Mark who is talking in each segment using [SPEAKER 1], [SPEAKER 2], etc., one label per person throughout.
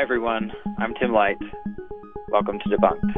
[SPEAKER 1] Hi everyone, I'm Tim Light. Welcome to Debunked.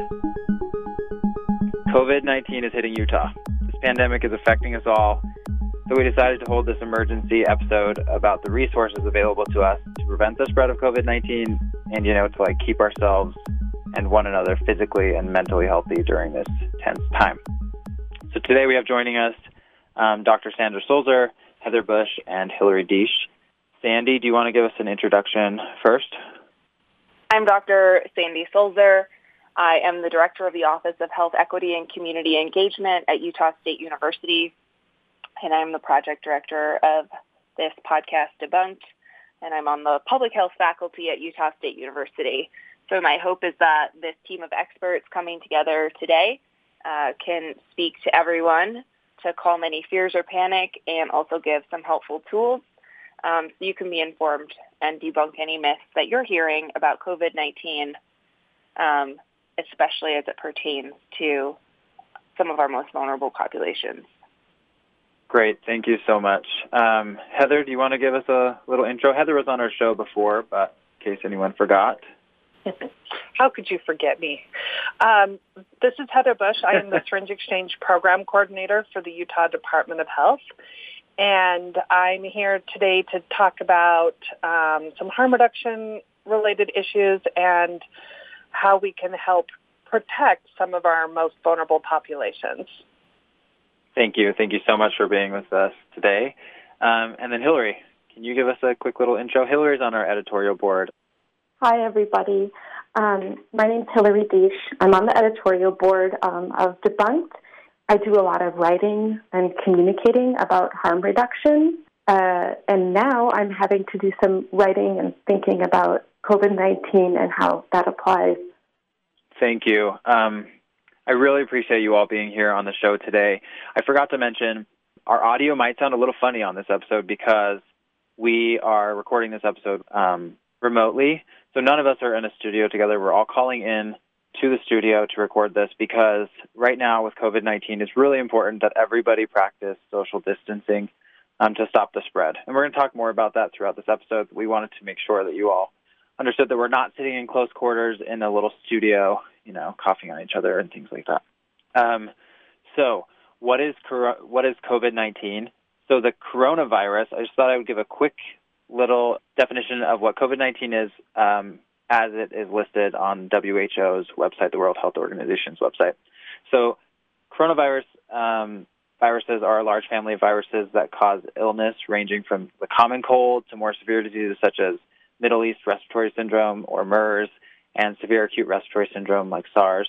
[SPEAKER 1] COVID-19 is hitting Utah. This pandemic is affecting us all, so we decided to hold this emergency episode about the resources available to us to prevent the spread of COVID-19 and, to keep ourselves and one another physically and mentally healthy during this tense time. So today we have joining us Dr. Sandra Sulzer, Heather Bush, and Hillary Deesh. Sandy, do you want to give us an introduction first?
[SPEAKER 2] I'm Dr. Sandy Sulzer. I am the Director of the Office of Health Equity and Community Engagement at Utah State University, and I'm the Project Director of this podcast, Debunked, and I'm on the Public Health faculty at Utah State University. So my hope is that this team of experts coming together today can speak to everyone to calm any fears or panic and also give some helpful tools so you can be informed and debunk any myths that you're hearing about COVID-19, especially as it pertains to some of our most vulnerable populations.
[SPEAKER 1] Great. Thank you so much. Heather, do you want to give us a little intro? Heather was on our show before, but in case anyone forgot.
[SPEAKER 3] How could you forget me? This is Heather Bush. I am the Syringe Exchange Program Coordinator for the Utah Department of Health. And I'm here today to talk about some harm reduction related issues and how we can help protect some of our most vulnerable populations.
[SPEAKER 1] Thank you. Thank you so much for being with us today. And then Hillary, can you give us a quick little intro? Hillary's on our editorial board.
[SPEAKER 4] Hi, everybody. My name's Hillary Deesh. I'm on the editorial board of Debunked. I do a lot of writing and communicating about harm reduction, and now I'm having to do some writing and thinking about COVID-19 and how that applies.
[SPEAKER 1] Thank you. I really appreciate you all being here on the show today. I forgot to mention, our audio might sound a little funny on this episode because we are recording this episode remotely, so none of us are in a studio together. We're all calling in to the studio to record this because right now with COVID-19, it's really important that everybody practice social distancing to stop the spread. And we're going to talk more about that throughout this episode. We wanted to make sure that you all understood that we're not sitting in close quarters in a little studio, coughing on each other and things like that. So what is COVID-19? So the coronavirus, I just thought I would give a quick little definition of what COVID-19 is, as it is listed on WHO's website, the World Health Organization's website. So coronavirus viruses are a large family of viruses that cause illness ranging from the common cold to more severe diseases such as Middle East Respiratory Syndrome or MERS and severe acute respiratory syndrome like SARS.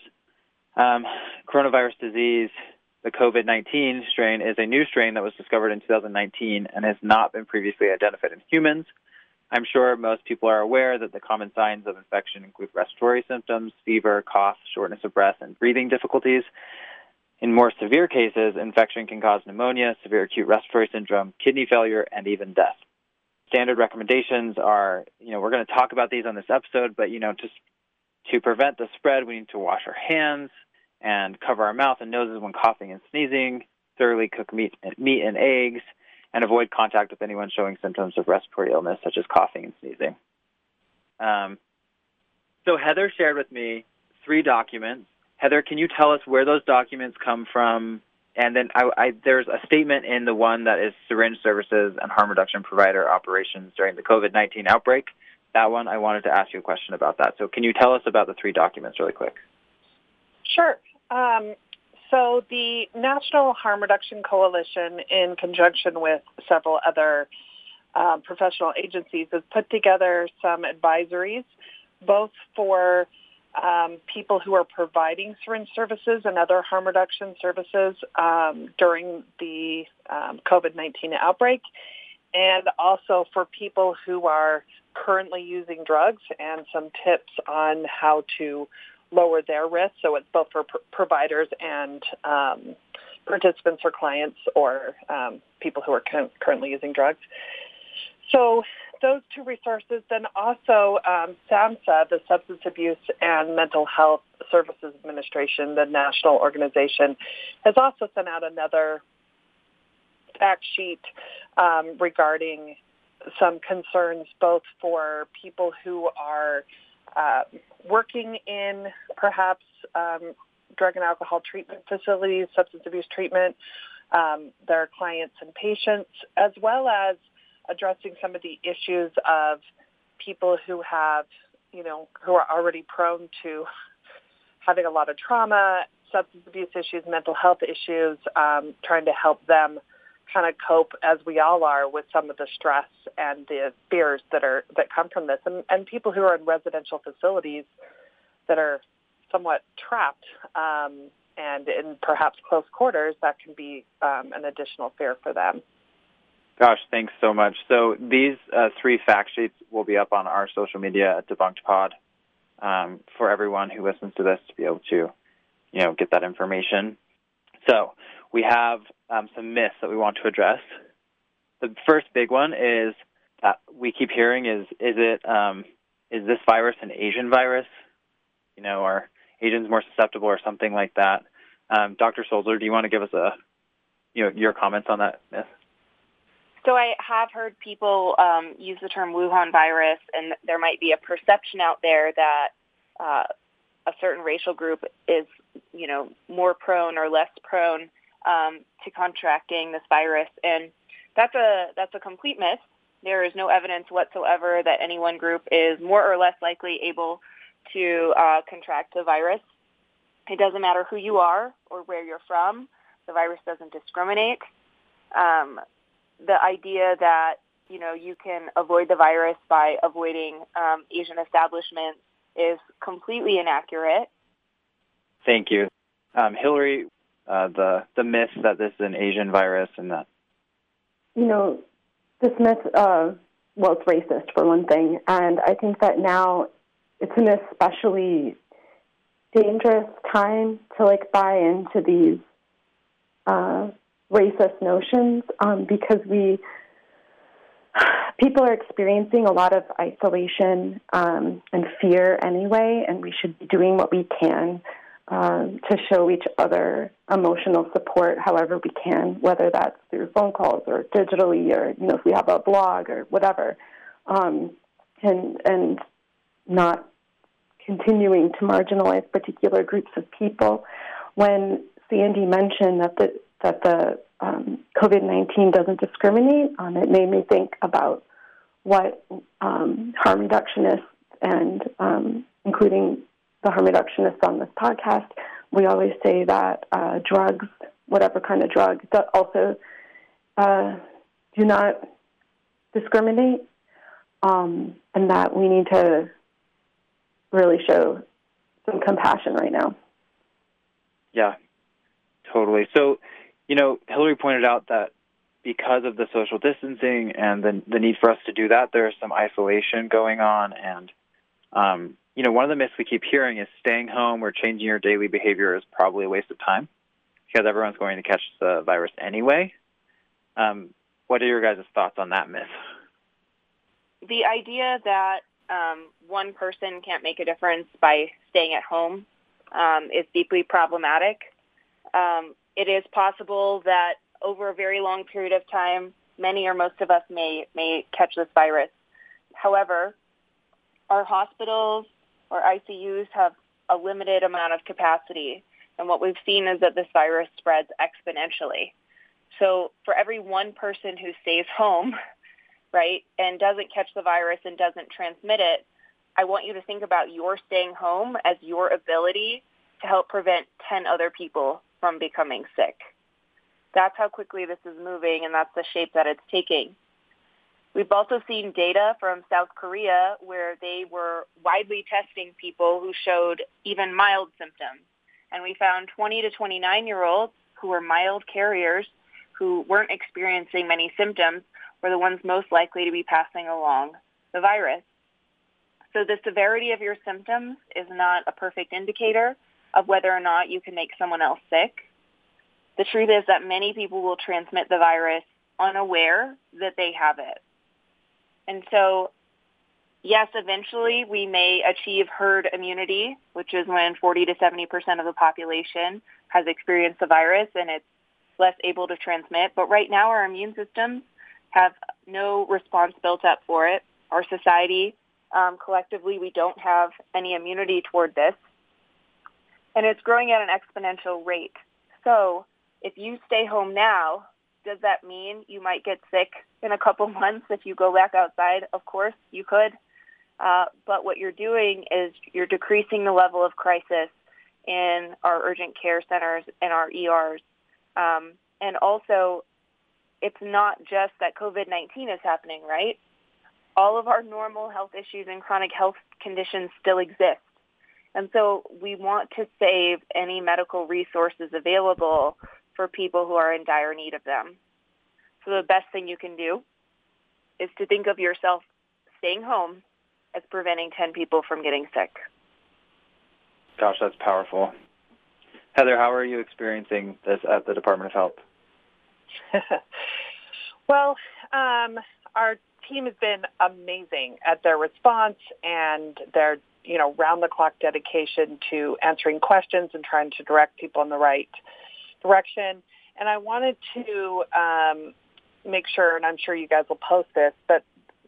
[SPEAKER 1] Coronavirus disease, the COVID-19 strain, is a new strain that was discovered in 2019 and has not been previously identified in humans. I'm sure most people are aware that the common signs of infection include respiratory symptoms, fever, cough, shortness of breath, and breathing difficulties. In more severe cases, infection can cause pneumonia, severe acute respiratory syndrome, kidney failure, and even death. Standard recommendations are, we're going to talk about these on this episode, but, just to prevent the spread, we need to wash our hands and cover our mouth and noses when coughing and sneezing, thoroughly cook meat and eggs, and avoid contact with anyone showing symptoms of respiratory illness, such as coughing and sneezing. So Heather shared with me 3 documents. Heather, can you tell us where those documents come from? And then there's a statement in the one that is syringe services and harm reduction provider operations during the COVID-19 outbreak. That one, I wanted to ask you a question about that. So can you tell us about the 3 documents really quick?
[SPEAKER 3] Sure. So the National Harm Reduction Coalition, in conjunction with several other professional agencies, has put together some advisories, both for people who are providing syringe services and other harm reduction services during the COVID-19 outbreak, and also for people who are currently using drugs and some tips on how to lower their risk. So it's both for providers and participants or clients or people who are currently using drugs. So those 2 resources, then also SAMHSA, the Substance Abuse and Mental Health Services Administration, the national organization, has also sent out another fact sheet regarding some concerns both for people who are working in perhaps drug and alcohol treatment facilities, substance abuse treatment, their clients and patients, as well as addressing some of the issues of people who have, who are already prone to having a lot of trauma, substance abuse issues, mental health issues, trying to help them kind of cope, as we all are, with some of the stress and the fears that come from this, and people who are in residential facilities that are somewhat trapped and in perhaps close quarters. That can be an additional fear for them.
[SPEAKER 1] Gosh, thanks so much. So these 3 fact sheets will be up on our social media at DebunkedPod for everyone who listens to this to be able to, get that information. So we have some myths that we want to address. The first big one is that we keep hearing is this virus an Asian virus? Are Asians more susceptible or something like that? Dr. Sulzer, do you want to give us your comments on that myth?
[SPEAKER 2] So I have heard people use the term Wuhan virus, and there might be a perception out there that a certain racial group is, more prone or less prone to contracting this virus, and that's a complete myth. There is no evidence whatsoever that any one group is more or less likely able to contract the virus. It doesn't matter who you are or where you're from. The virus doesn't discriminate. The idea that, you can avoid the virus by avoiding Asian establishments is completely inaccurate.
[SPEAKER 1] Thank you. Hillary, the myth that this is an Asian virus and that...
[SPEAKER 4] This myth, it's racist for one thing, and I think that now it's an especially dangerous time to buy into these racist notions because people are experiencing a lot of isolation and fear anyway, and we should be doing what we can to show each other emotional support however we can, whether that's through phone calls or digitally or, if we have a blog or whatever, and not continuing to marginalize particular groups of people. When Sandy mentioned that the COVID-19 doesn't discriminate, it made me think about what harm reductionists and including the harm reductionists on this podcast, we always say that drugs, whatever kind of drug, that also do not discriminate, and that we need to really show some compassion right now.
[SPEAKER 1] Yeah, totally. So, Hillary pointed out that because of the social distancing and the need for us to do that, there's some isolation going on. And, one of the myths we keep hearing is staying home or changing your daily behavior is probably a waste of time because everyone's going to catch the virus anyway. What are your guys' thoughts on that myth?
[SPEAKER 2] The idea that one person can't make a difference by staying at home is deeply problematic. It is possible that over a very long period of time, many or most of us may catch this virus. However, our hospitals or ICUs have a limited amount of capacity, and what we've seen is that this virus spreads exponentially. So for every one person who stays home, right, and doesn't catch the virus and doesn't transmit it, I want you to think about your staying home as your ability to help prevent 10 other people from becoming sick. That's how quickly this is moving, and that's the shape that it's taking. We've also seen data from South Korea where they were widely testing people who showed even mild symptoms. And we found 20 to 29-year-olds who were mild carriers who weren't experiencing many symptoms were the ones most likely to be passing along the virus. So the severity of your symptoms is not a perfect indicator of whether or not you can make someone else sick. The truth is that many people will transmit the virus unaware that they have it. And so, yes, eventually we may achieve herd immunity, which is when 40 to 70% of the population has experienced the virus and it's less able to transmit. But right now our immune systems have no response built up for it. Our society, collectively, we don't have any immunity toward this. And it's growing at an exponential rate. So if you stay home now, does that mean you might get sick in a couple months if you go back outside? Of course, you could. But what you're doing is you're decreasing the level of crisis in our urgent care centers and our ERs. And also, it's not just that COVID-19 is happening, right? All of our normal health issues and chronic health conditions still exist. And so we want to save any medical resources available for people who are in dire need of them. So the best thing you can do is to think of yourself staying home as preventing 10 people from getting sick.
[SPEAKER 1] Gosh, that's powerful. Heather, how are you experiencing this at the Department of Health?
[SPEAKER 3] Well, our team has been amazing at their response and their round-the-clock dedication to answering questions and trying to direct people in the right direction. And I wanted to make sure, and I'm sure you guys will post this, but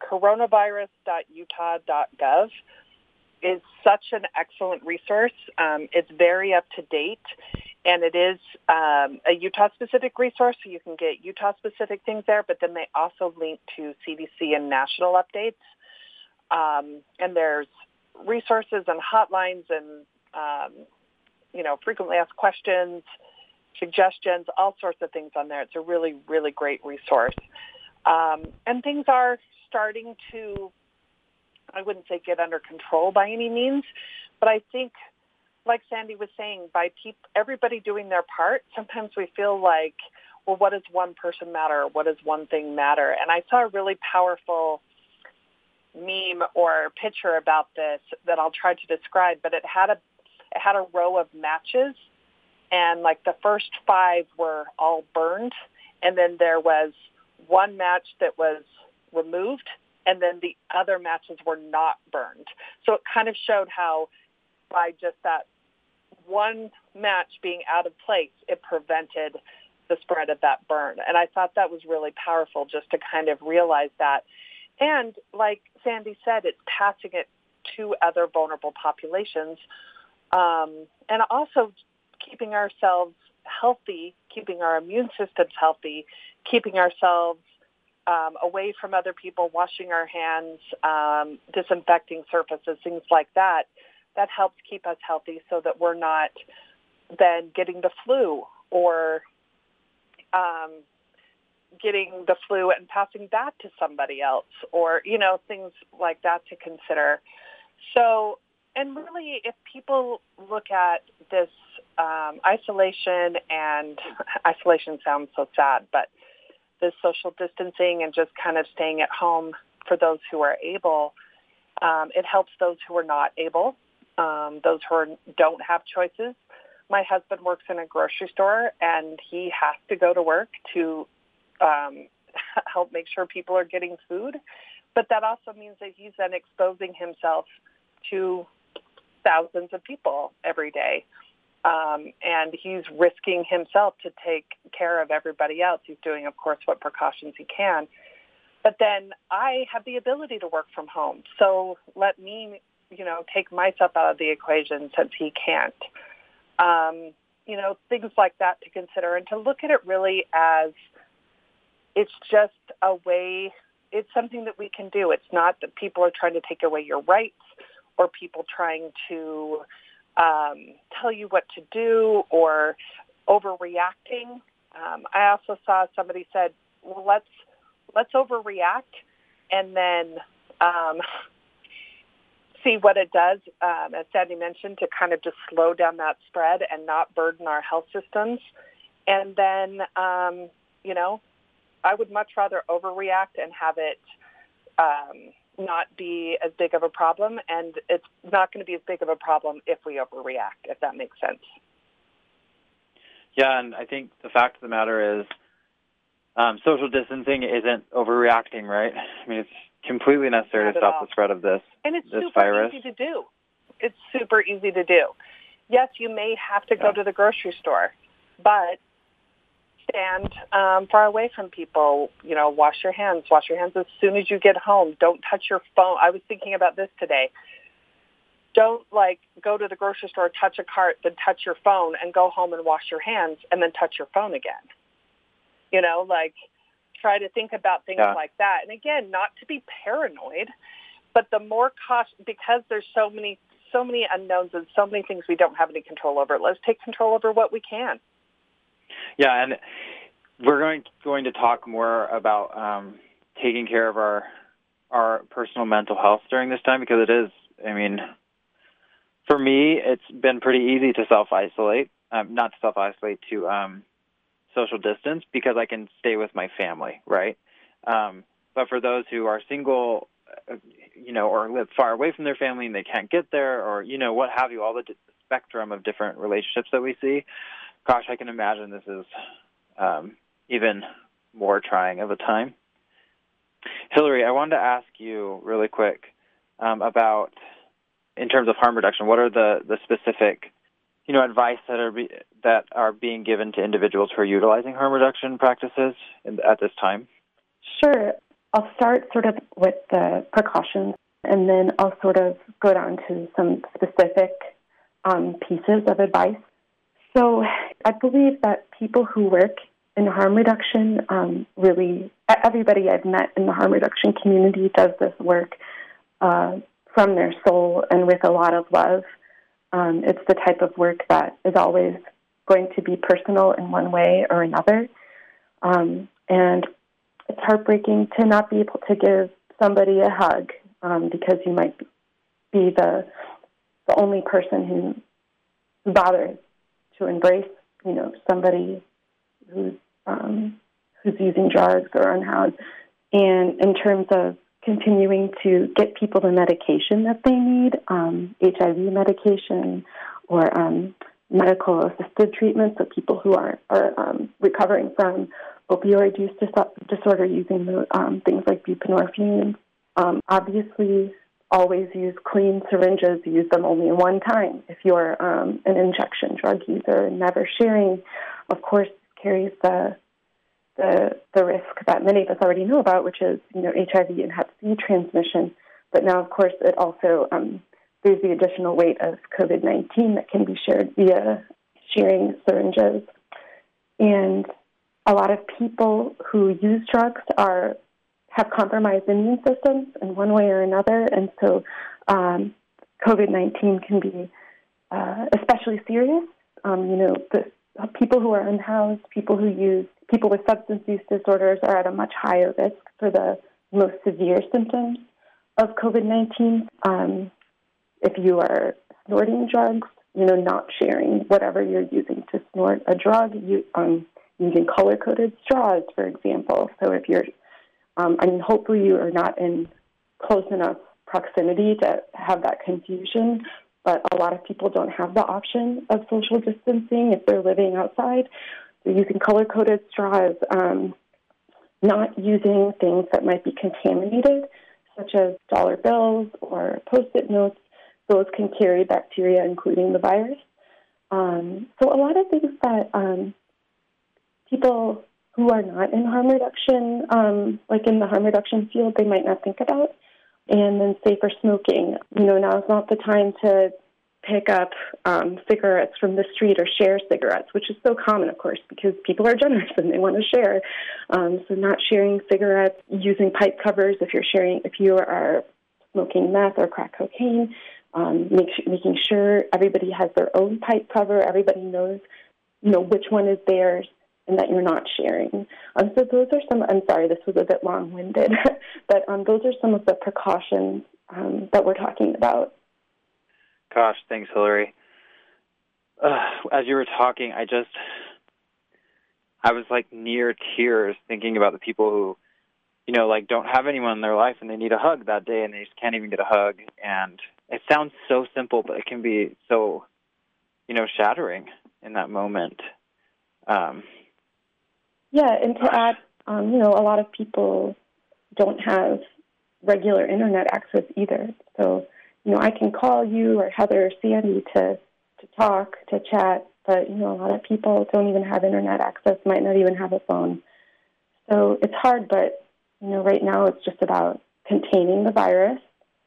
[SPEAKER 3] coronavirus.utah.gov is such an excellent resource. It's very up-to-date, and it is a Utah-specific resource, so you can get Utah-specific things there, but then they also link to CDC and national updates. And there's resources and hotlines and, frequently asked questions, suggestions, all sorts of things on there. It's a really, really great resource. And things are starting to, I wouldn't say get under control by any means, but I think, like Sandy was saying, by everybody doing their part, sometimes we feel like, well, what does one person matter? What does one thing matter? And I saw a really powerful meme or picture about this that I'll try to describe, but it had a row of matches, and like the first 5 were all burned, and then there was one match that was removed, and then the other matches were not burned. So it kind of showed how by just that one match being out of place, it prevented the spread of that burn. And I thought that was really powerful just to kind of realize that. And like Sandy said, it's passing it to other vulnerable populations. And also keeping ourselves healthy, keeping our immune systems healthy, keeping ourselves away from other people, washing our hands, disinfecting surfaces, things like that. That helps keep us healthy so that we're not then getting the flu or getting the flu and passing that to somebody else or, things like that to consider. So, and really, if people look at this isolation, and isolation sounds so sad, but this social distancing and just kind of staying at home for those who are able, it helps those who are not able, those who don't have choices. My husband works in a grocery store, and he has to go to work to help make sure people are getting food. But that also means that he's then exposing himself to thousands of people every day. And he's risking himself to take care of everybody else. He's doing, of course, what precautions he can. But then I have the ability to work from home. So let me, take myself out of the equation since he can't. Things like that to consider and to look at it really as it's just a way, it's something that we can do. It's not that people are trying to take away your rights or people trying to tell you what to do or overreacting. I also saw somebody said, well, let's overreact and then see what it does, as Sandy mentioned, to kind of just slow down that spread and not burden our health systems. And then, I would much rather overreact and have it not be as big of a problem, and it's not going to be as big of a problem if we overreact, if that makes sense.
[SPEAKER 1] Yeah, and I think the fact of the matter is social distancing isn't overreacting, right? I mean, it's completely necessary to stop the spread of this
[SPEAKER 3] And it's
[SPEAKER 1] this
[SPEAKER 3] super
[SPEAKER 1] virus.
[SPEAKER 3] easy to do. It's super easy to do. Yes, you may have to go to the grocery store, but stand far away from people. Wash your hands. Wash your hands as soon as you get home. Don't touch your phone. I was thinking about this today. Don't go to the grocery store, touch a cart, then touch your phone, and go home and wash your hands, and then touch your phone again. Try to think about things like that. And again, not to be paranoid, but the more caution, because there's so many unknowns and so many things we don't have any control over. Let's take control over what we can.
[SPEAKER 1] Yeah, and we're going to talk more about taking care of our personal mental health during this time, because it is, for me, it's been pretty easy to self-isolate, not to self-isolate, to social distance, because I can stay with my family, right? But for those who are single, or live far away from their family and they can't get there, or, what have you, all the spectrum of different relationships that we see, gosh, I can imagine this is even more trying of a time. Hillary, I wanted to ask you really quick about, in terms of harm reduction, what are the specific advice that are being given to individuals who are utilizing harm reduction practices at this time?
[SPEAKER 4] Sure. I'll start sort of with the precautions, and then I'll sort of go down to some specific pieces of advice. So I believe that people who work in harm reduction, really, everybody I've met in the harm reduction community does this work from their soul and with a lot of love. It's the type of work that is always going to be personal in one way or another. And it's heartbreaking to not be able to give somebody a hug because you might be the only person who bothers to embrace, somebody who's using drugs or unhoused. And in terms of continuing to get people the medication that they need, HIV medication or medical-assisted treatment, so people who are recovering from opioid use disorder using things like buprenorphine. Obviously, always use clean syringes. Use them only one time. If you're an injection drug user, never sharing, of course, carries the risk that many of us already know about, which is HIV and Hep C transmission. But now, of course, it also there's the additional weight of COVID-19 that can be shared via sharing syringes. And a lot of people who use drugs have compromised immune systems in one way or another, and so COVID-19 can be especially serious. The people who are unhoused, people with substance use disorders are at a much higher risk for the most severe symptoms of COVID-19. If you are snorting drugs, not sharing whatever you're using to snort a drug, using color-coded straws, for example. So if you're, hopefully you are not in close enough proximity to have that confusion, but a lot of people don't have the option of social distancing if they're living outside. They're using color-coded straws, not using things that might be contaminated, such as dollar bills or Post-it notes. Those can carry bacteria, including the virus. So a lot of things that people who are not in harm reduction, like in the harm reduction field, they might not think about. And then safer smoking. Now is not the time to pick up cigarettes from the street or share cigarettes, which is so common, of course, because people are generous and they want to share. So not sharing cigarettes, using pipe covers if you are smoking meth or crack cocaine, making sure everybody has their own pipe cover, everybody knows, which one is theirs, and that you're not sharing. So those are some, I'm sorry, this was a bit long-winded, but those are some of the precautions that we're talking about.
[SPEAKER 1] Gosh, thanks, Hillary. As you were talking, I was like near tears thinking about the people who, don't have anyone in their life and they need a hug that day and they just can't even get a hug. And it sounds so simple, but it can be so, shattering in that moment.
[SPEAKER 4] Yeah, and to add, a lot of people don't have regular internet access either. So, I can call you or Heather or Sandy to talk, to chat, but, a lot of people don't even have internet access, might not even have a phone. So it's hard, but, right now it's just about containing the virus,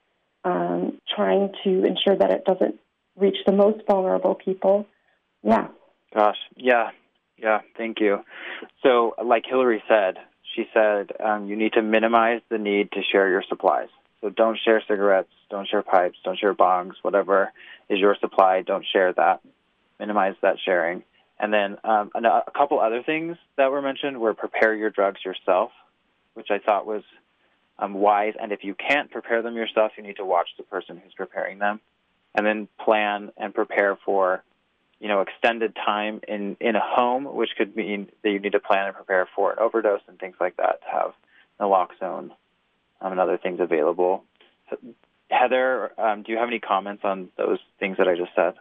[SPEAKER 4] trying to ensure that it doesn't reach the most vulnerable people. Yeah.
[SPEAKER 1] Gosh, yeah, thank you. So like Hillary said, she said you need to minimize the need to share your supplies. So don't share cigarettes, don't share pipes, don't share bongs, whatever is your supply, don't share that. Minimize that sharing. And then a couple other things that were mentioned were prepare your drugs yourself, which I thought was wise. And if you can't prepare them yourself, you need to watch the person who's preparing them. And then plan and prepare for, extended time in a home, which could mean that you need to plan and prepare for an overdose and things like that to have naloxone and other things available. So, Heather, do you have any comments on those things that I just said?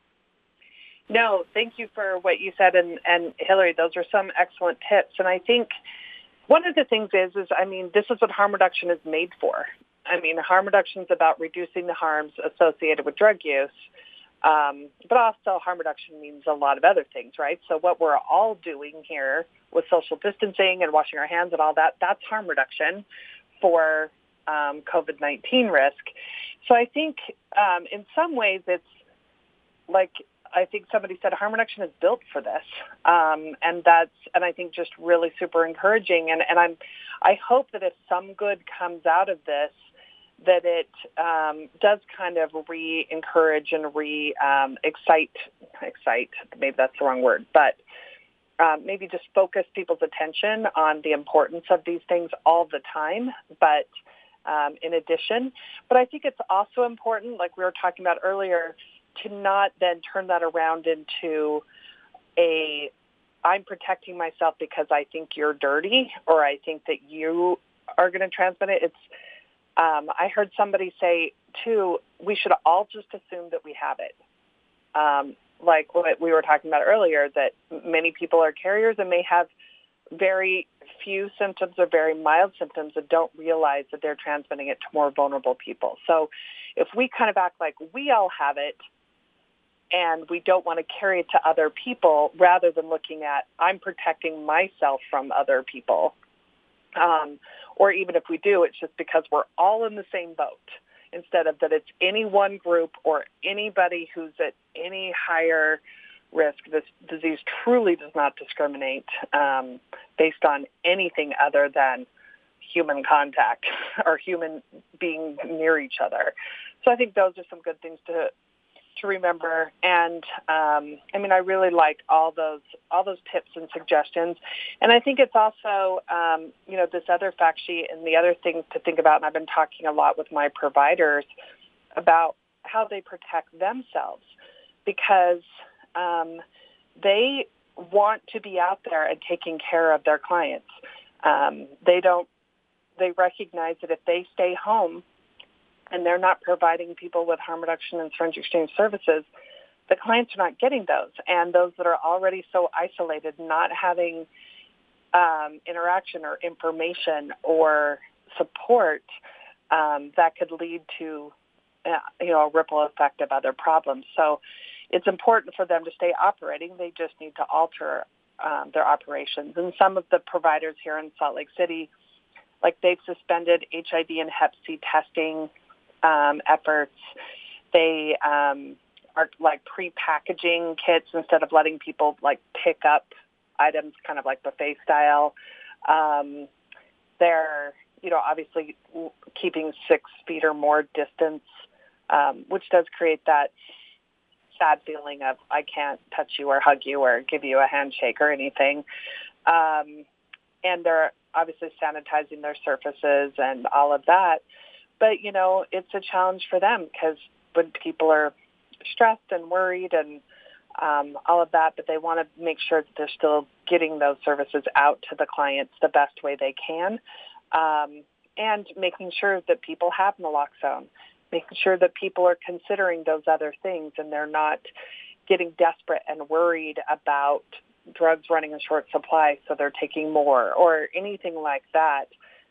[SPEAKER 3] No, thank you for what you said. And Hillary, those are some excellent tips. And I think one of the things is this is what harm reduction is made for. Harm reduction is about reducing the harms associated with drug use. But also harm reduction means a lot of other things, right? So what we're all doing here with social distancing and washing our hands and all that, that's harm reduction for COVID-19 risk. So I think in some ways it's like, I think somebody said harm reduction is built for this. And I think just really super encouraging. And I hope that if some good comes out of this, that it does kind of re-encourage and excite, maybe that's the wrong word, but maybe just focus people's attention on the importance of these things all the time, but in addition. But I think it's also important, like we were talking about earlier, to not then turn that around into I'm protecting myself because I think you're dirty or I think that you are going to transmit it. I heard somebody say, too, we should all just assume that we have it. Like what we were talking about earlier, that many people are carriers and may have very few symptoms or very mild symptoms and don't realize that they're transmitting it to more vulnerable people. So if we kind of act like we all have it and we don't want to carry it to other people rather than looking at, I'm protecting myself from other people, or even if we do, it's just because we're all in the same boat, instead of that it's any one group or anybody who's at any higher risk. This disease truly does not discriminate based on anything other than human contact or human being near each other. So I think those are some good things to remember. And I really like all those tips and suggestions. And I think it's also, this other fact sheet and the other things to think about. And I've been talking a lot with my providers about how they protect themselves, because they want to be out there and taking care of their clients. They recognize that if they stay home and they're not providing people with harm reduction and syringe exchange services, the clients are not getting those. And those that are already so isolated, not having interaction or information or support, that could lead to a ripple effect of other problems. So it's important for them to stay operating. They just need to alter their operations. And some of the providers here in Salt Lake City, like they've suspended HIV and Hep C testing efforts. They are like pre-packaging kits instead of letting people like pick up items kind of like buffet style. They're, obviously keeping 6 feet or more distance, which does create that sad feeling of I can't touch you or hug you or give you a handshake or anything. And they're obviously sanitizing their surfaces and all of that. But, it's a challenge for them because when people are stressed and worried and all of that, but they want to make sure that they're still getting those services out to the clients the best way they can, and making sure that people have naloxone, making sure that people are considering those other things and they're not getting desperate and worried about drugs running in short supply, so they're taking more or anything like that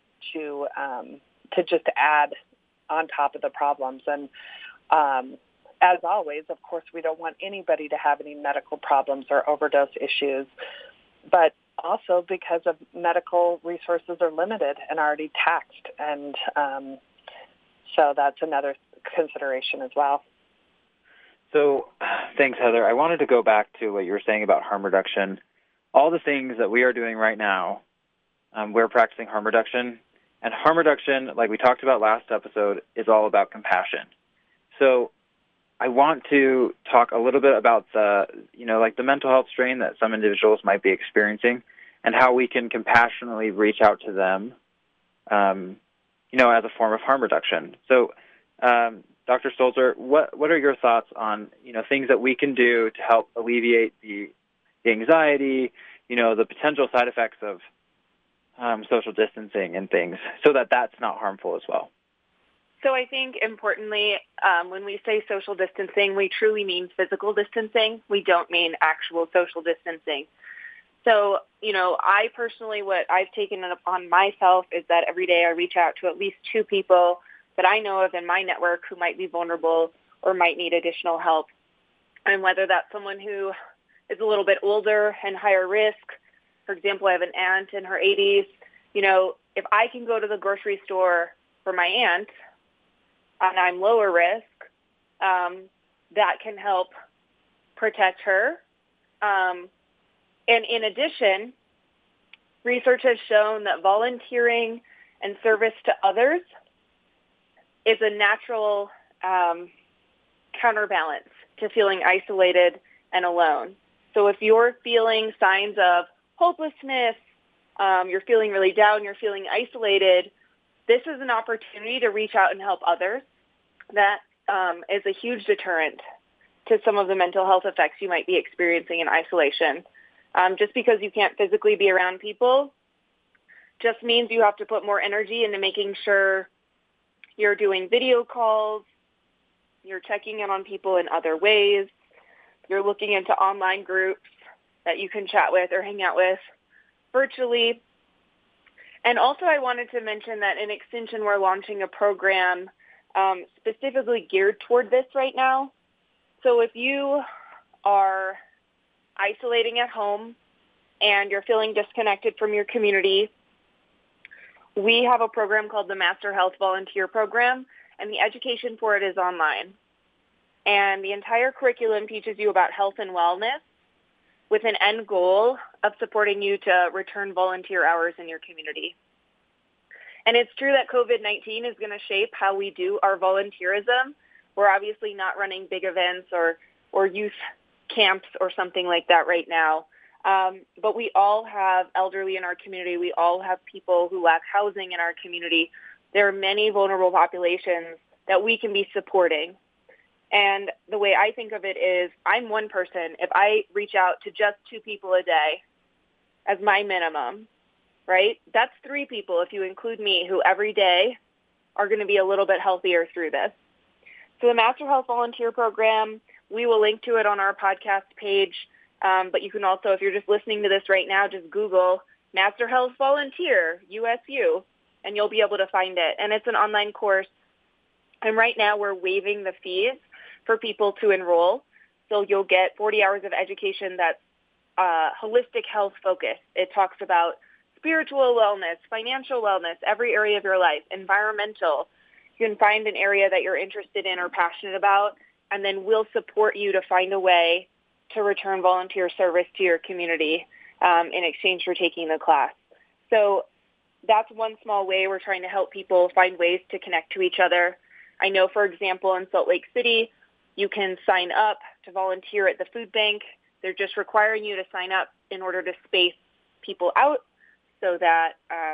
[SPEAKER 3] to just add on top of the problems. And as always, of course, we don't want anybody to have any medical problems or overdose issues, but also because of medical resources are limited and already taxed. And so that's another consideration as well.
[SPEAKER 1] So thanks, Heather. I wanted to go back to what you were saying about harm reduction. All the things that we are doing right now, we're practicing harm reduction. And harm reduction, like we talked about last episode, is all about compassion. So I want to talk a little bit about the mental health strain that some individuals might be experiencing and how we can compassionately reach out to them, as a form of harm reduction. So, Dr. Stolzer, what are your thoughts on, things that we can do to help alleviate the anxiety, the potential side effects of social distancing and things so that that's not harmful as well?
[SPEAKER 2] So I think importantly, when we say social distancing, we truly mean physical distancing. We don't mean actual social distancing. So, I personally, what I've taken upon myself is that every day I reach out to at least 2 people that I know of in my network who might be vulnerable or might need additional help. And whether that's someone who is a little bit older and higher risk, for example, I have an aunt in her 80s, if I can go to the grocery store for my aunt and I'm lower risk, that can help protect her. And in addition, research has shown that volunteering and service to others is a natural counterbalance to feeling isolated and alone. So if you're feeling signs of hopelessness, you're feeling really down, you're feeling isolated, this is an opportunity to reach out and help others. That is a huge deterrent to some of the mental health effects you might be experiencing in isolation. Just because you can't physically be around people just means you have to put more energy into making sure you're doing video calls, you're checking in on people in other ways, you're looking into online groups that you can chat with or hang out with virtually. And also I wanted to mention that in Extension we're launching a program specifically geared toward this right now. So if you are isolating at home and you're feeling disconnected from your community, we have a program called the Master Health Volunteer Program, and the education for it is online. And the entire curriculum teaches you about health and wellness with an end goal of supporting you to return volunteer hours in your community. And it's true that COVID-19 is going to shape how we do our volunteerism. We're obviously not running big events or youth camps or something like that right now. But we all have elderly in our community. We all have people who lack housing in our community. There are many vulnerable populations that we can be supporting. And the way I think of it is I'm one person. If I reach out to just 2 people a day as my minimum, right, that's 3 people if you include me who every day are going to be a little bit healthier through this. So the Master Health Volunteer Program, we will link to it on our podcast page. But you can also, if you're just listening to this right now, just Google Master Health Volunteer, USU, and you'll be able to find it. And it's an online course. And right now we're waiving the fees for people to enroll. So you'll get 40 hours of education that's holistic health focused. It talks about spiritual wellness, financial wellness, every area of your life, environmental. You can find an area that you're interested in or passionate about, and then we'll support you to find a way to return volunteer service to your community in exchange for taking the class. So that's one small way we're trying to help people find ways to connect to each other. I know, for example, in Salt Lake City, you can sign up to volunteer at the food bank. They're just requiring you to sign up in order to space people out so that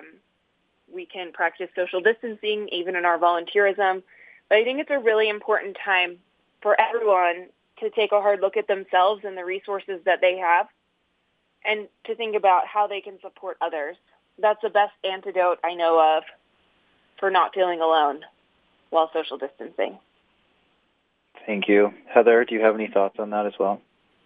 [SPEAKER 2] we can practice social distancing even in our volunteerism. But I think it's a really important time for everyone to take a hard look at themselves and the resources that they have and to think about how they can support others. That's the best antidote I know of for not feeling alone while social distancing.
[SPEAKER 1] Thank you. Heather, do you have any thoughts on that as well?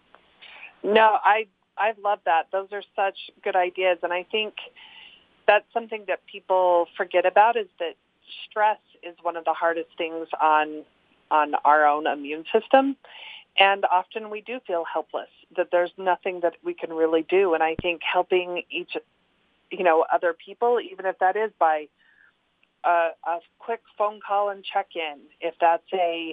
[SPEAKER 3] No, I love that. Those are such good ideas. And I think that's something that people forget about is that stress is one of the hardest things on on our own immune system. And often we do feel helpless, that there's nothing that we can really do. And I think helping other people, even if that is by a quick phone call and check-in, if that's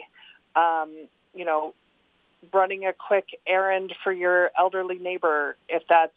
[SPEAKER 3] running a quick errand for your elderly neighbor, if that's,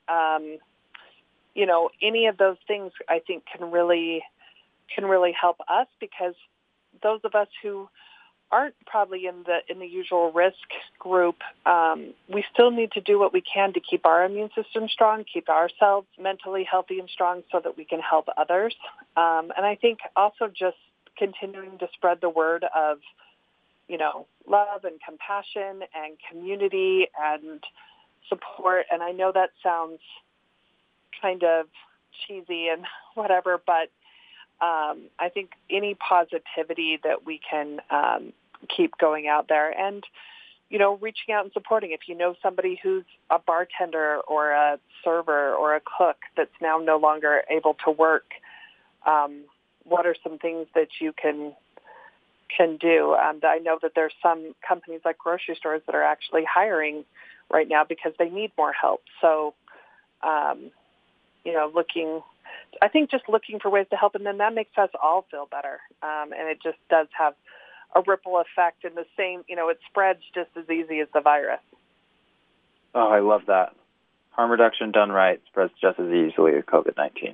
[SPEAKER 3] any of those things, I think can really help us, because those of us who aren't probably in the usual risk group, we still need to do what we can to keep our immune system strong, keep ourselves mentally healthy and strong so that we can help others. And I think also just continuing to spread the word of, love and compassion and community and support. And I know that sounds kind of cheesy and whatever, but I think any positivity that we can keep going out there and, reaching out and supporting. If you know somebody who's a bartender or a server or a cook that's now no longer able to work, what are some things that you can do? I know that there's some companies like grocery stores that are actually hiring right now because they need more help. So, looking for ways to help, and then that makes us all feel better. And it just does have a ripple effect in the same, it spreads just as easy as the virus.
[SPEAKER 1] Oh, I love that. Harm reduction done right spreads just as easily as COVID-19.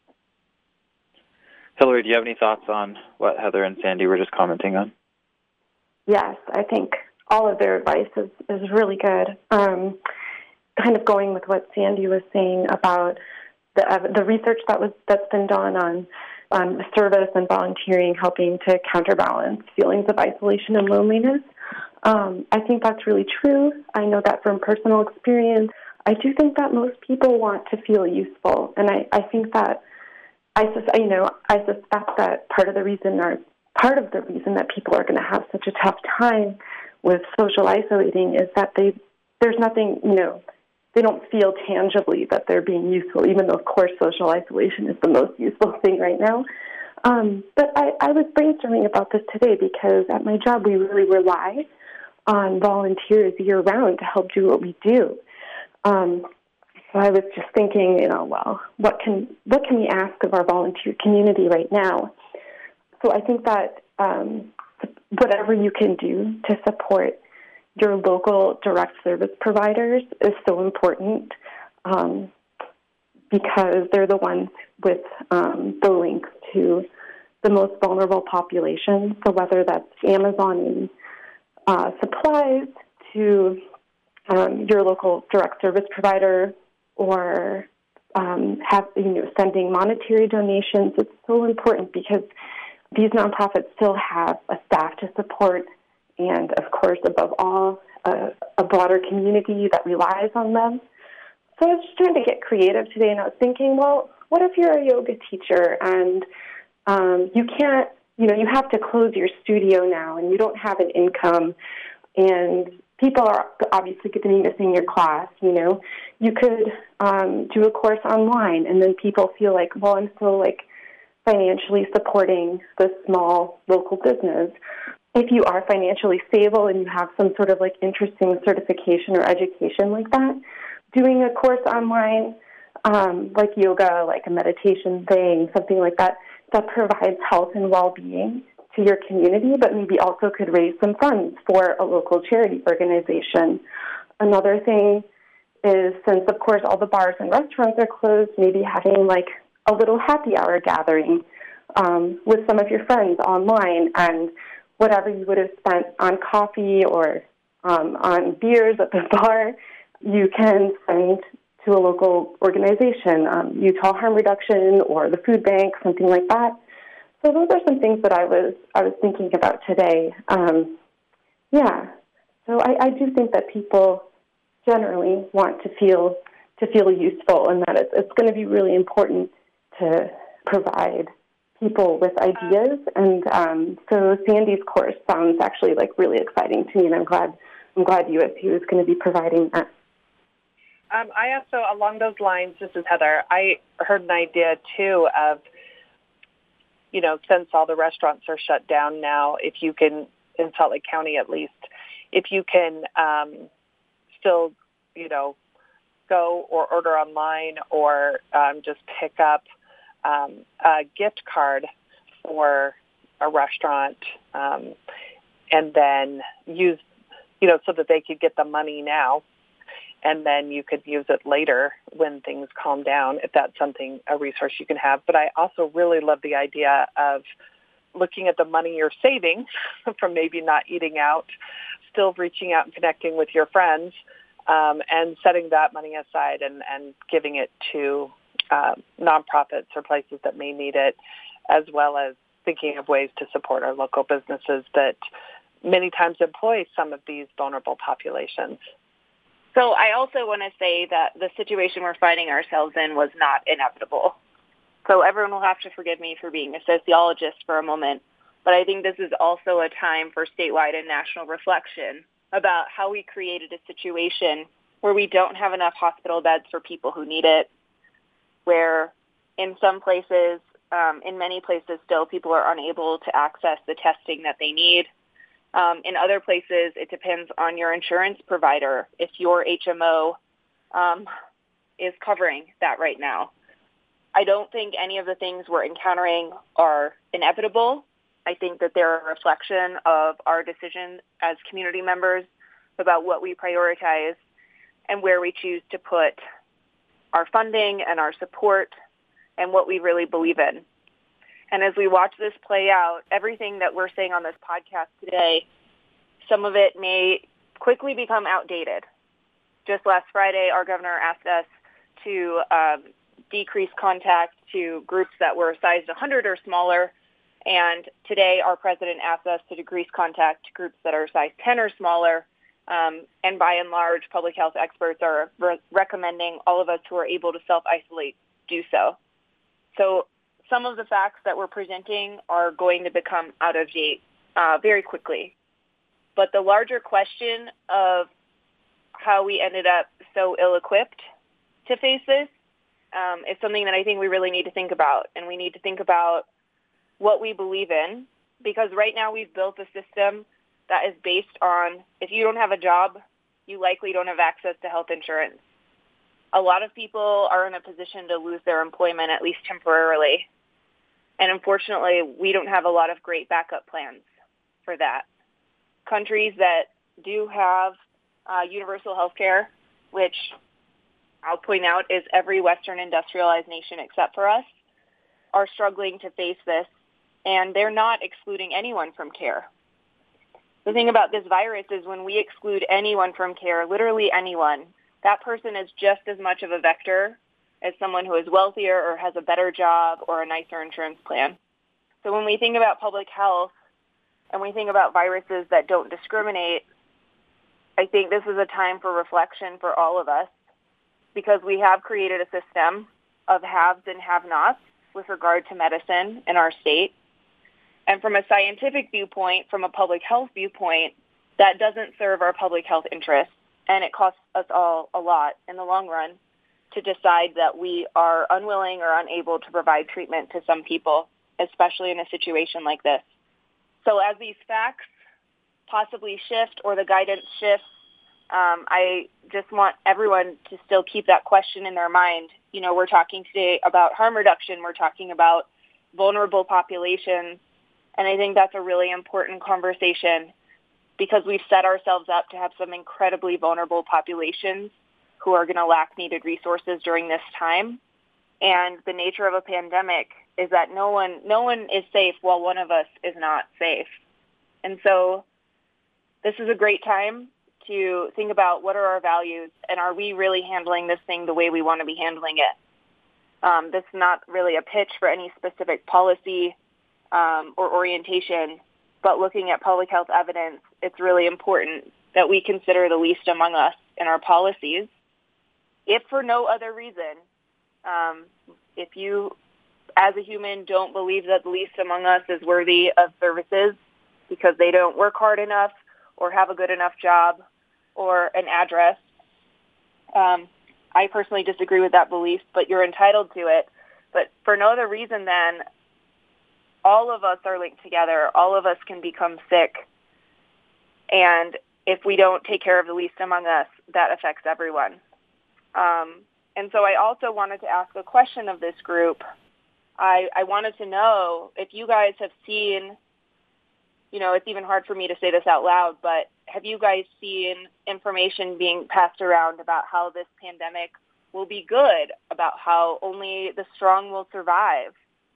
[SPEAKER 1] Hillary, do you have any thoughts on what Heather and Sandy were just commenting on?
[SPEAKER 4] Yes, I think all of their advice is really good. Kind of going with what Sandy was saying about the research that's been done on service and volunteering, helping to counterbalance feelings of isolation and loneliness. I think that's really true. I know that from personal experience. I do think that most people want to feel useful, and I think that I suspect that part of the reason that people are going to have such a tough time with social isolating is that there's nothing, they don't feel tangibly that they're being useful, even though, of course, social isolation is the most useful thing right now. But I was brainstorming about this today because at my job we really rely on volunteers year-round to help do what we do. So I was just thinking, what can we ask of our volunteer community right now? So I think that whatever you can do to support your local direct service providers is so important because they're the ones with the links to the most vulnerable populations. So whether that's Amazon supplies to your local direct service provider or sending monetary donations, it's so important because these nonprofits still have a staff to support and, of course, above all, a broader community that relies on them. So I was just trying to get creative today, and I was thinking, well, what if you're a yoga teacher and you can't, you have to close your studio now and you don't have an income and people are obviously going to be missing your class, You could do a course online and then people feel like, well, I'm still financially supporting this small local business. If you are financially stable and you have some sort of interesting certification or education like that, doing a course online, like yoga, like a meditation thing, something like that, that provides health and well-being to your community, but maybe also could raise some funds for a local charity organization. Another thing is, since, of course, all the bars and restaurants are closed, maybe having a little happy hour gathering with some of your friends online, and whatever you would have spent on coffee or on beers at the bar, you can send to a local organization, Utah Harm Reduction or the food bank, something like that. So those are some things that I was thinking about today. So I do think that people generally want to feel useful, and that it's going to be really important to provide people with ideas. And so Sandy's course sounds actually really exciting to me, and I'm glad USU is going to be providing that.
[SPEAKER 3] I also, along those lines, this is Heather, I heard an idea too of, since all the restaurants are shut down now, if you can in Salt Lake County at least, if you can still, go or order online or just pick up a gift card for a restaurant and then use, so that they could get the money now and then you could use it later when things calm down, if that's a resource you can have. But I also really love the idea of looking at the money you're saving from maybe not eating out, still reaching out and connecting with your friends, and setting that money aside and giving it to nonprofits or places that may need it, as well as thinking of ways to support our local businesses that many times employ some of these vulnerable populations.
[SPEAKER 2] So I also want to say that the situation we're finding ourselves in was not inevitable. So everyone will have to forgive me for being a sociologist for a moment, but I think this is also a time for statewide and national reflection about how we created a situation where we don't have enough hospital beds for people who need it, where in some places, in many places still, people are unable to access the testing that they need. In other places, it depends on your insurance provider if your HMO is covering that right now. I don't think any of the things we're encountering are inevitable. I think that they're a reflection of our decision as community members about what we prioritize and where we choose to put our funding and our support and what we really believe in. And as we watch this play out, everything that we're saying on this podcast today, some of it may quickly become outdated. Just last Friday, our governor asked us to decrease contact to groups that were sized 100 or smaller. And today, our president asked us to decrease contact to groups that are size 10 or smaller. And by and large, public health experts are recommending all of us who are able to self-isolate do so. So some of the facts that we're presenting are going to become out of date very quickly. But the larger question of how we ended up so ill-equipped to face this is something that I think we really need to think about. And we need to think about what we believe in, because right now we've built a system that is based on if you don't have a job, you likely don't have access to health insurance. A lot of people are in a position to lose their employment, at least temporarily. And unfortunately, we don't have a lot of great backup plans for that. Countries that do have universal health care, which I'll point out is every Western industrialized nation except for us, are struggling to face this, and they're not excluding anyone from care. The thing about this virus is when we exclude anyone from care, literally anyone, that person is just as much of a vector as someone who is wealthier or has a better job or a nicer insurance plan. So when we think about public health and we think about viruses that don't discriminate, I think this is a time for reflection for all of us, because we have created a system of haves and have-nots with regard to medicine in our state. And from a scientific viewpoint, from a public health viewpoint, that doesn't serve our public health interests, and it costs us all a lot in the long run to decide that we are unwilling or unable to provide treatment to some people, especially in a situation like this. So as these facts possibly shift or the guidance shifts, I just want everyone to still keep that question in their mind. You know, we're talking today about harm reduction. We're talking about vulnerable populations. And I think that's a really important conversation because we've set ourselves up to have some incredibly vulnerable populations who are going to lack needed resources during this time. And the nature of a pandemic is that no one is safe while one of us is not safe. And so this is a great time to think about what are our values and are we really handling this thing the way we want to be handling it. This is not really a pitch for any specific policy or orientation, but looking at public health evidence, it's really important that we consider the least among us in our policies. If for no other reason, if you as a human don't believe that the least among us is worthy of services because they don't work hard enough or have a good enough job or an address, I personally disagree with that belief, but you're entitled to it. But for no other reason than all of us are linked together. All of us can become sick. And if we don't take care of the least among us, that affects everyone. And so I also wanted to ask a question of this group. I wanted to know if you guys have seen, it's even hard for me to say this out loud, but have you guys seen information being passed around about how this pandemic will be good, about how only the strong will survive?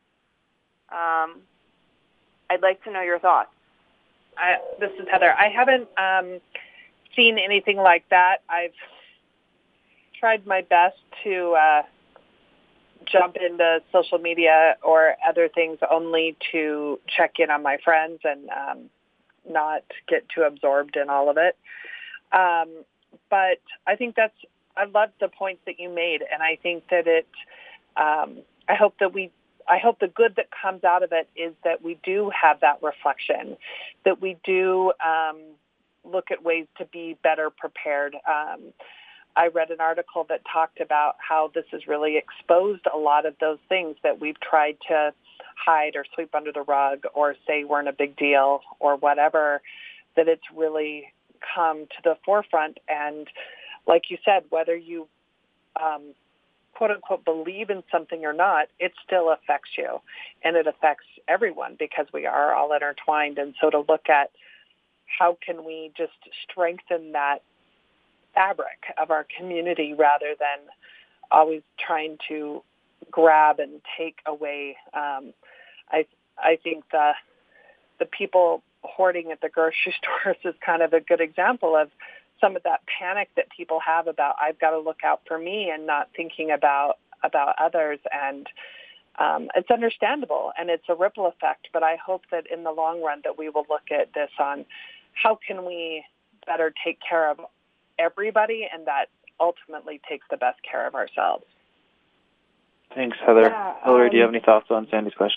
[SPEAKER 2] I'd like to know your thoughts.
[SPEAKER 3] This is Heather. I haven't seen anything like that. I've tried my best to jump into social media or other things only to check in on my friends and not get too absorbed in all of it. But I think I love the points that you made, and I think that I hope the good that comes out of it is that we do have that reflection, that we do look at ways to be better prepared. I read an article that talked about how this has really exposed a lot of those things that we've tried to hide or sweep under the rug or say weren't a big deal or whatever, that it's really come to the forefront. And like you said, whether you quote-unquote believe in something or not, it still affects you. And it affects everyone because we are all intertwined. And so to look at how can we just strengthen that fabric of our community rather than always trying to grab and take away. I think the people hoarding at the grocery stores is kind of a good example of some of that panic that people have about I've got to look out for me and not thinking about others. And it's understandable and it's a ripple effect. But I hope that in the long run that we will look at this on how can we better take care of everybody, and that ultimately takes the best care of ourselves.
[SPEAKER 1] Thanks, Heather.
[SPEAKER 4] Yeah,
[SPEAKER 1] Hillary, do you have any thoughts on Sandy's question?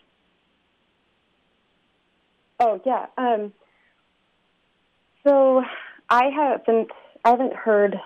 [SPEAKER 4] Oh, yeah. So I haven't heard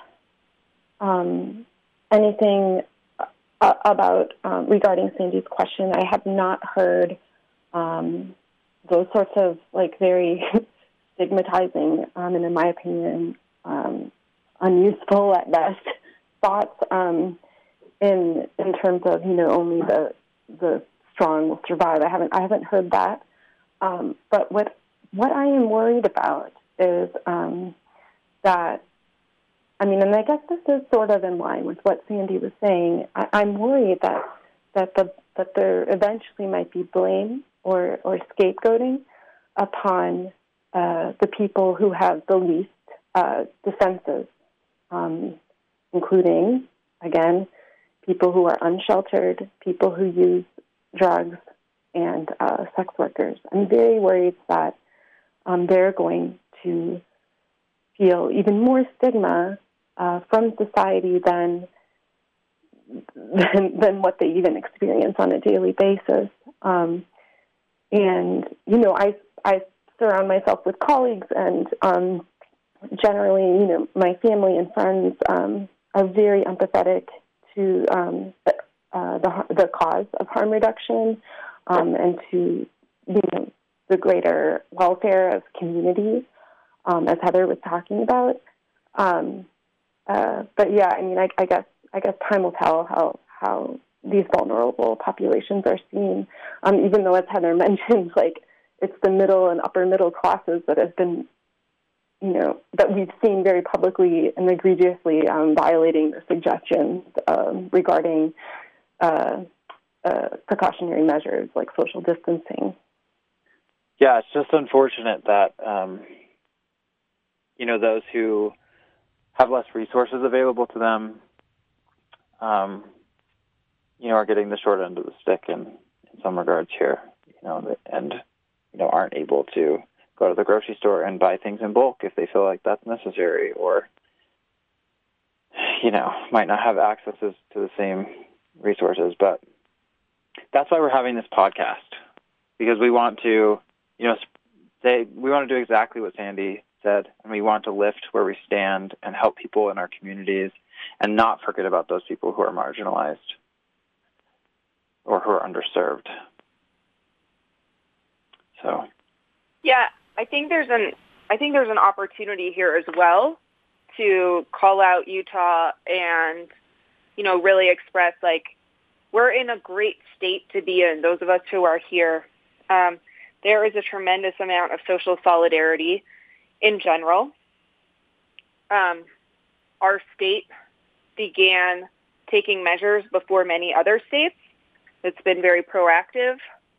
[SPEAKER 4] anything about regarding Sandy's question. I have not heard those sorts of very stigmatizing and, in my opinion, unuseful at best thoughts in terms of only the strong will survive. I haven't heard that. But what I am worried about is that, and I guess this is sort of in line with what Sandy was saying. I'm worried that there eventually might be blame or scapegoating upon the people who have the least defenses, including, again, people who are unsheltered, people who use drugs, and sex workers. I'm very worried that they're going to feel even more stigma from society than what they even experience on a daily basis. And I surround myself with colleagues, and generally, my family and friends are very empathetic to the cause of harm reduction and to the greater welfare of communities, as Heather was talking about. But yeah, I guess time will tell how these vulnerable populations are seen. Even though, as Heather mentioned, it's the middle and upper middle classes that have been, that we've seen very publicly and egregiously violating the suggestions regarding precautionary measures like social distancing.
[SPEAKER 1] Yeah, it's just unfortunate that, those who have less resources available to them, are getting the short end of the stick in some regards here, and, aren't able to go to the grocery store and buy things in bulk if they feel like that's necessary, or, might not have access to the same resources. But that's why we're having this podcast, because we want to, we want to do exactly what Sandy said, and we want to lift where we stand and help people in our communities and not forget about those people who are marginalized or who are underserved. So,
[SPEAKER 2] yeah, I think there's I think there's an opportunity here as well to call out Utah and, really express, we're in a great state to be in, those of us who are here. There is a tremendous amount of social solidarity in general. Our state began taking measures before many other states. It's been very proactive.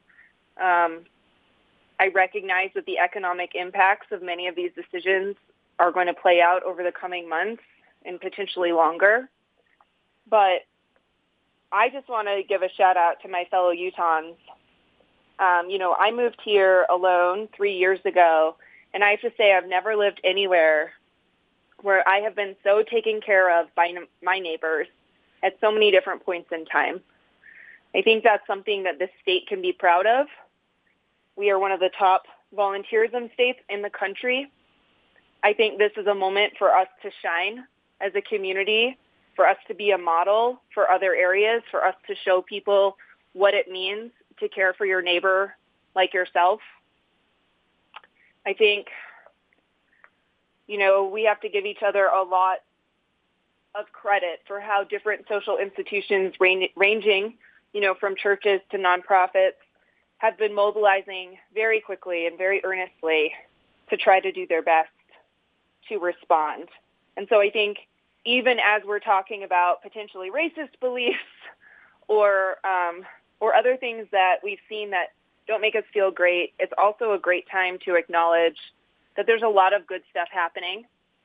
[SPEAKER 2] I recognize that the economic impacts of many of these decisions are going to play out over the coming months and potentially longer. But I just want to give a shout out to my fellow Utahns. I moved here alone 3 years ago, and I have to say I've never lived anywhere where I have been so taken care of by my neighbors at so many different points in time. I think that's something that this state can be proud of. We are one of the top volunteerism states in the country. I think this is a moment for us to shine as a community, for us to be a model for other areas, for us to show people what it means to care for your neighbor like yourself. I think, we have to give each other a lot of credit for how different social institutions ranging, from churches to nonprofits, have been mobilizing very quickly and very earnestly to try to do their best to respond. And so I think even as we're talking about potentially racist beliefs or other things that we've seen that don't make us feel great, it's also a great time to acknowledge that there's a lot of good stuff happening.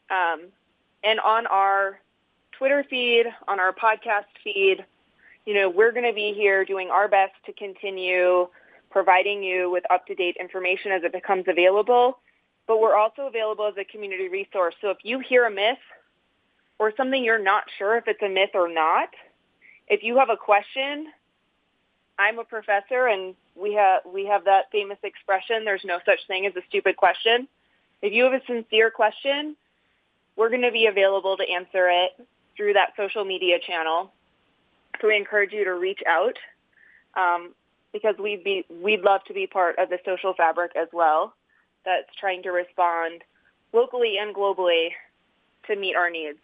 [SPEAKER 2] And on our Twitter feed, on our podcast feed, we're going to be here doing our best to continue providing you with up-to-date information as it becomes available. But we're also available as a community resource. So if you hear a myth or something you're not sure if it's a myth or not, if you have a question, I'm a professor, and we have that famous expression, there's no such thing as a stupid question. If you have a sincere question, we're going to be available to answer it through that social media channel. So we encourage you to reach out because we'd love to be part of the social fabric as well that's trying to respond locally and globally to meet our needs.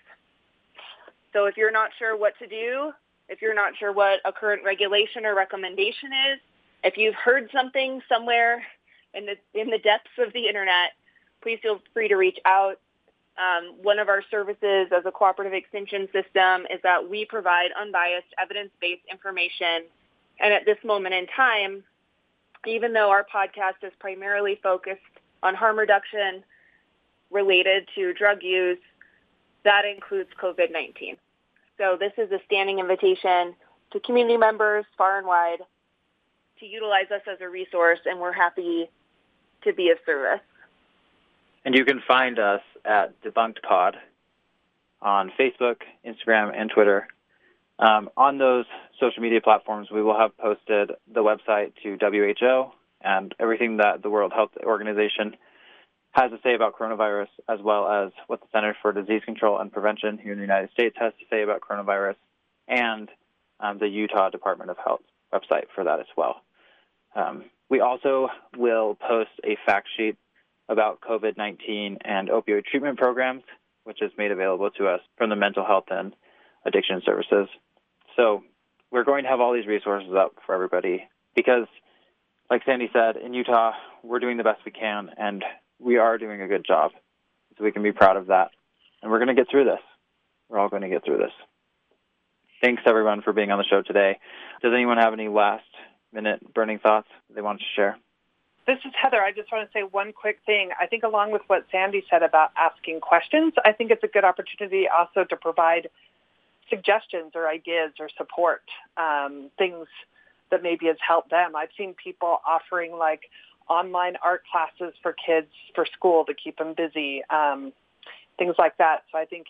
[SPEAKER 2] So if you're not sure what to do, if you're not sure what a current regulation or recommendation is, if you've heard something somewhere in the depths of the internet, please feel free to reach out. One of our services as a cooperative extension system is that we provide unbiased, evidence-based information. And at this moment in time, even though our podcast is primarily focused on harm reduction related to drug use, that includes COVID-19. So this is a standing invitation to community members far and wide to utilize us as a resource, and we're happy to be of service.
[SPEAKER 1] And you can find us at Debunked Pod on Facebook, Instagram, and Twitter. On those social media platforms, we will have posted the website to WHO and everything that the World Health Organization has to say about coronavirus, as well as what the Center for Disease Control and Prevention here in the United States has to say about coronavirus, and the Utah Department of Health website for that as well. We also will post a fact sheet about COVID-19 and opioid treatment programs, which is made available to us from the Mental Health and Addiction Services. So we're going to have all these resources up for everybody because, like Sandy said, in Utah, we're doing the best we can, and we are doing a good job. So we can be proud of that. And we're going to get through this. We're all going to get through this. Thanks, everyone, for being on the show today. Does anyone have any last-minute burning thoughts they want to share?
[SPEAKER 3] This is Heather. I just want to say one quick thing. I think along with what Sandy said about asking questions, I think it's a good opportunity also to provide suggestions or ideas or support, things that maybe has helped them. I've seen people offering online art classes for kids for school to keep them busy, things like that. So I think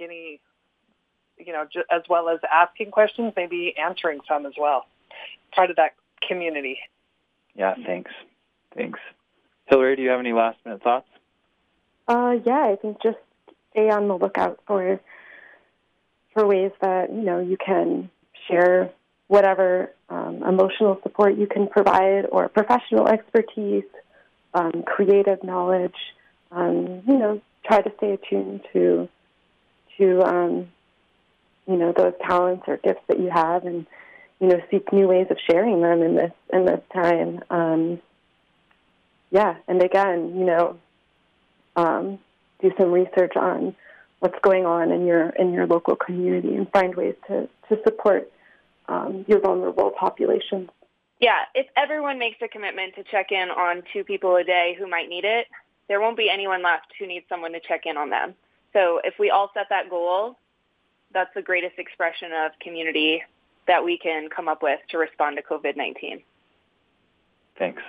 [SPEAKER 3] as well as asking questions, maybe answering some as well, part of that community.
[SPEAKER 1] Yeah, thanks. Hillary, do you have any last-minute thoughts?
[SPEAKER 4] Yeah, I think just stay on the lookout for ways that, you can share whatever emotional support you can provide or professional expertise, creative knowledge, try to stay attuned to those talents or gifts that you have, and seek new ways of sharing them in this time. And again, do some research on what's going on in your local community and find ways to support your vulnerable populations.
[SPEAKER 2] Yeah, if everyone makes a commitment to check in on 2 people a day who might need it, there won't be anyone left who needs someone to check in on them. So if we all set that goal, that's the greatest expression of community that we can come up with to respond to COVID-19.
[SPEAKER 1] Thanks.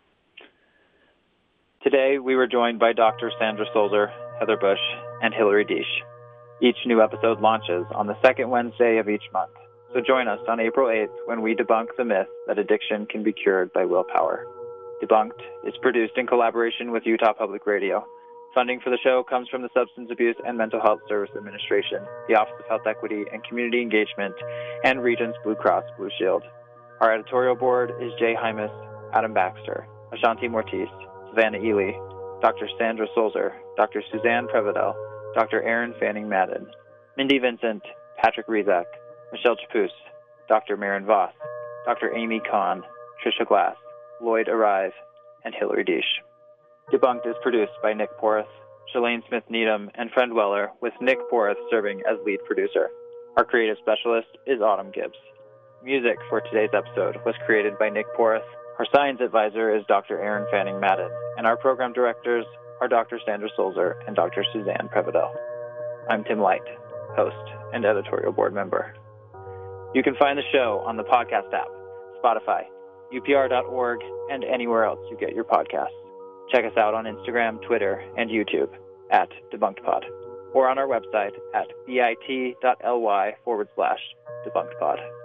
[SPEAKER 1] Today, we were joined by Dr. Sandra Sulzer, Heather Bush, and Hillary Deesh. Each new episode launches on the second Wednesday of each month. So join us on April 8th when we debunk the myth that addiction can be cured by willpower. Debunked is produced in collaboration with Utah Public Radio. Funding for the show comes from the Substance Abuse and Mental Health Service Administration, the Office of Health Equity and Community Engagement, and Regents Blue Cross Blue Shield. Our editorial board is Jay Hymas, Adam Baxter, Ashanti Mortiz, Savannah Ely, Dr. Sandra Sulzer, Dr. Suzanne Prevedel, Dr. Erin Fanning Madden, Mindy Vincent, Patrick Rizak, Michelle Chapus, Dr. Maren Voss, Dr. Amy Kahn, Tricia Glass, Lloyd Arrive, and Hillary Deesh. Debunked is produced by Nick Porth, Shalane Smith Needham, and Friend Weller, with Nick Porth serving as lead producer. Our creative specialist is Autumn Gibbs. Music for today's episode was created by Nick Porth. Our science advisor is Dr. Erin Fanning Madden, and our program directors are Dr. Sandra Sulzer and Dr. Suzanne Prevedel. I'm Tim Light, host and editorial board member. You can find the show on the podcast app, Spotify, upr.org, and anywhere else you get your podcasts. Check us out on Instagram, Twitter, and YouTube at DebunkedPod, or on our website at bit.ly/debunkedpod.